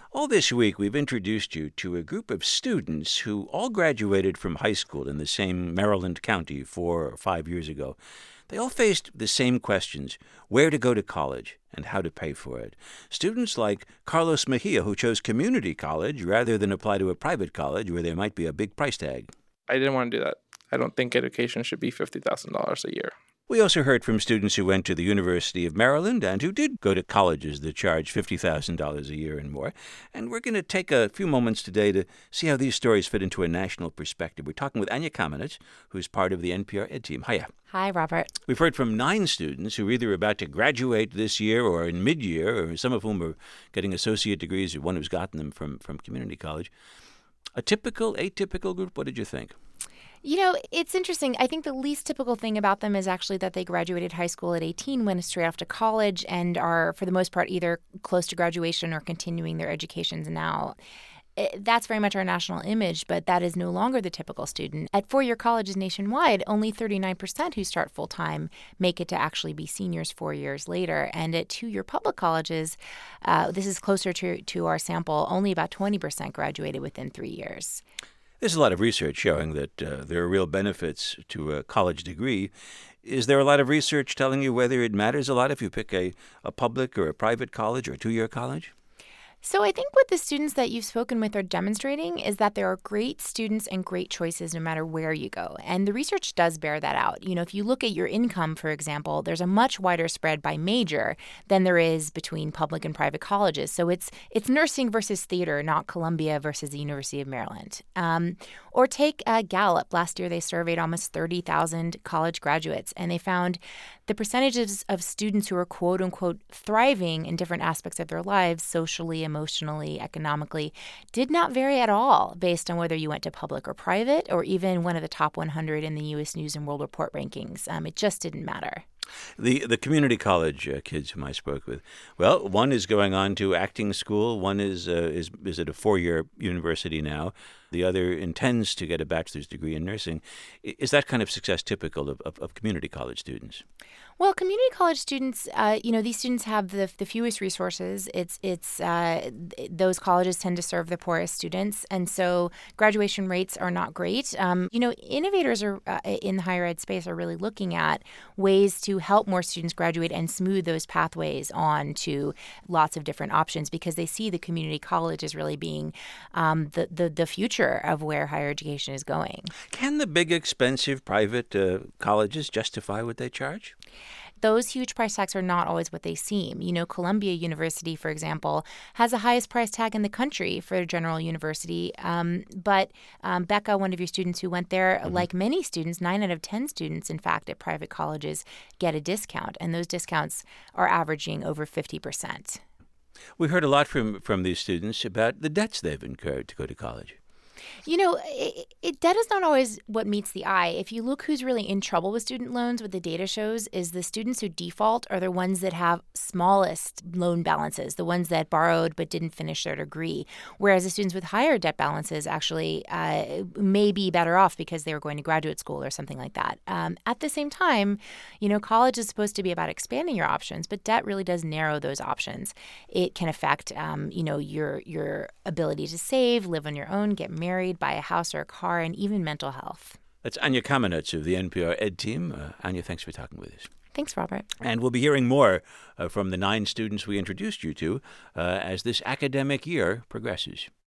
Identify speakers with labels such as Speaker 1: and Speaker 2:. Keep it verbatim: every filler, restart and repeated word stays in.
Speaker 1: All this week, we've introduced you to a group of students who all graduated from high school in the same Maryland county four or five years ago. They all faced the same questions: where to go to college and how to pay for it. Students like Carlos Mejia, who chose community college rather than apply to a private college where there might be a big price tag.
Speaker 2: I didn't want to do that. I don't think education should be fifty thousand dollars a year.
Speaker 1: We also heard from students who went to the University of Maryland and who did go to colleges that charge fifty thousand dollars a year and more. And we're going to take a few moments today to see how these stories fit into a national perspective. We're talking with Anya Kamenetz, who's part of the N P R Ed team. Hiya.
Speaker 3: Hi, Robert.
Speaker 1: We've heard from nine students who are either about to graduate this year or in mid-year, or some of whom are getting associate degrees, or one who's gotten them from, from community college. A typical, atypical group, what did you think?
Speaker 3: You know, it's interesting. I think the least typical thing about them is actually that they graduated high school at eighteen, went straight off to college, and are, for the most part, either close to graduation or continuing their educations now. That's very much our national image, but that is no longer the typical student. At four-year colleges nationwide, only thirty-nine percent who start full-time make it to actually be seniors four years later. And at two-year public colleges, uh, this is closer to, to our sample, only about twenty percent graduated within three years.
Speaker 1: There's a lot of research showing that uh, there are real benefits to a college degree. Is there a lot of research telling you whether it matters a lot if you pick a, a public or a private college or a two-year college?
Speaker 3: So I think what the students that you've spoken with are demonstrating is that there are great students and great choices no matter where you go. And the research does bear that out. You know, if you look at your income, for example, there's a much wider spread by major than there is between public and private colleges. So it's it's nursing versus theater, not Columbia versus the University of Maryland. Um, or take uh, Gallup. Last year they surveyed almost thirty thousand college graduates, and they found the percentages of students who are quote unquote thriving in different aspects of their lives, socially, emotionally, economically, did not vary at all based on whether you went to public or private, or even one of the top one hundred in the U S News and World Report rankings. Um, it just didn't matter.
Speaker 1: The the community college uh, kids whom I spoke with, well, one is going on to acting school. One is uh, is is at a four-year university now. The other intends to get a bachelor's degree in nursing. Is that kind of success typical of, of, of community college students?
Speaker 3: Well, community college students, uh, you know, these students have the the fewest resources. It's it's uh, those colleges tend to serve the poorest students, and so graduation rates are not great. Um, you know, innovators are uh, in the higher ed space are really looking at ways to help more students graduate and smooth those pathways on to lots of different options, because they see the community college as really being um, the, the the future of where higher education is going.
Speaker 1: Can the big, expensive private uh, colleges justify what they charge?
Speaker 3: Those huge price tags are not always what they seem. You know, Columbia University, for example, has the highest price tag in the country for a general university. Um, but um, Becca, one of your students who went there, mm-hmm. like many students, nine out of ten students, in fact, at private colleges get a discount. And those discounts are averaging over fifty percent.
Speaker 1: We heard a lot from, from these students about the debts they've incurred to go to college.
Speaker 3: You know, it, it, debt is not always what meets the eye. If you look who's really in trouble with student loans, what the data shows is the students who default are the ones that have smallest loan balances, the ones that borrowed but didn't finish their degree, whereas the students with higher debt balances actually uh, may be better off because they were going to graduate school or something like that. Um, at the same time, you know, college is supposed to be about expanding your options, but debt really does narrow those options. It can affect, um, you know, your your ability to save, live on your own, get married, buy a house or a car, and even mental health.
Speaker 1: That's Anya Kamenetz of the N P R Ed team. Uh, Anya, thanks for talking with us.
Speaker 3: Thanks, Robert.
Speaker 1: And we'll be hearing more uh, from the nine students we introduced you to uh, as this academic year progresses.